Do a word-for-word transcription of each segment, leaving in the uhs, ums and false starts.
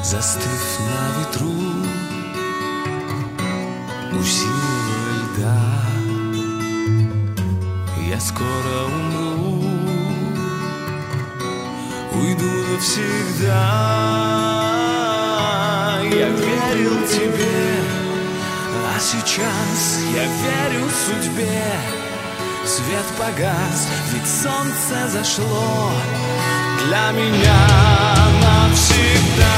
Застыв на ветру у синего льда, я скоро умру, уйду навсегда. Я верил тебе, а сейчас я верю судьбе. Свет погас, ведь солнце зашло для меня навсегда.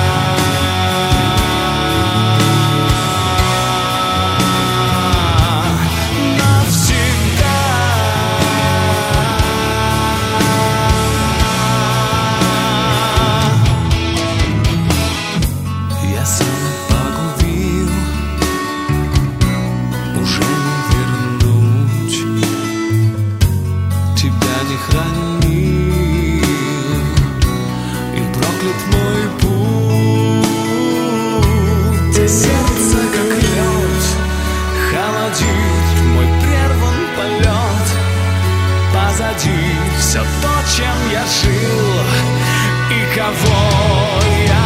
Все то, чем я жил и кого я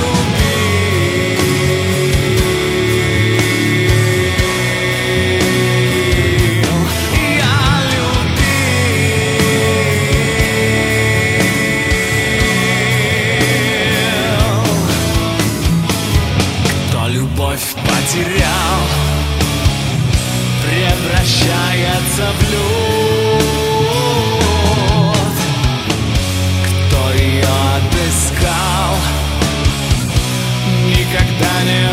любил. Я любил. Кто любовь потерял, превращается в любовь. Никогда не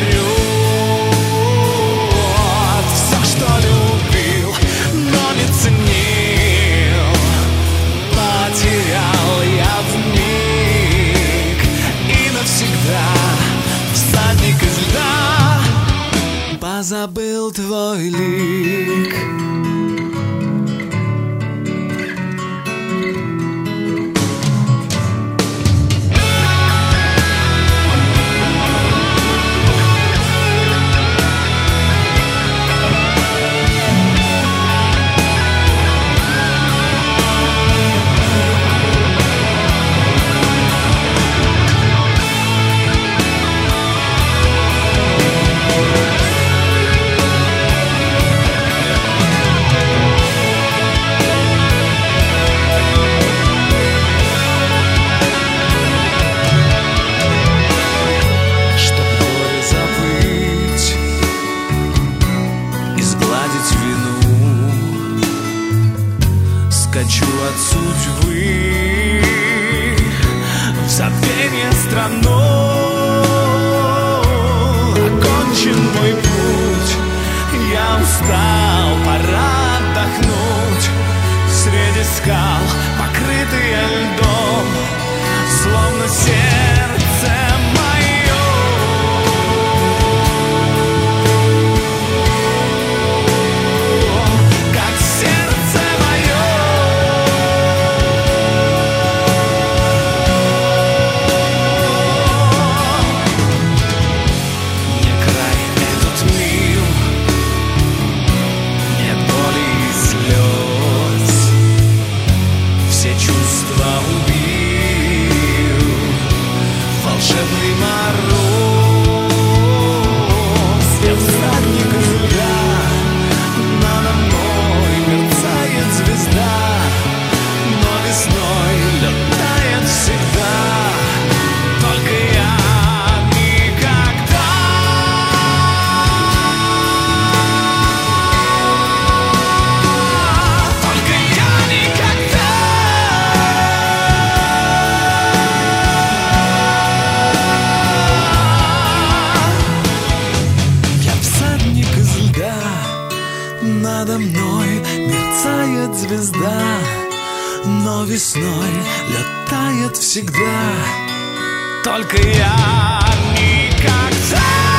умрет. Все, что любил, но не ценил, потерял я вмиг и навсегда. Всадник из льда позабыл твой лик. Скачу от судьбы в забвение страну. Окончен мой путь, я устал, пора отдохнуть. Среди скал, покрытые льдом, словно сердце мое. Надо мной мерцает звезда, но весной летает всегда. Только я никогда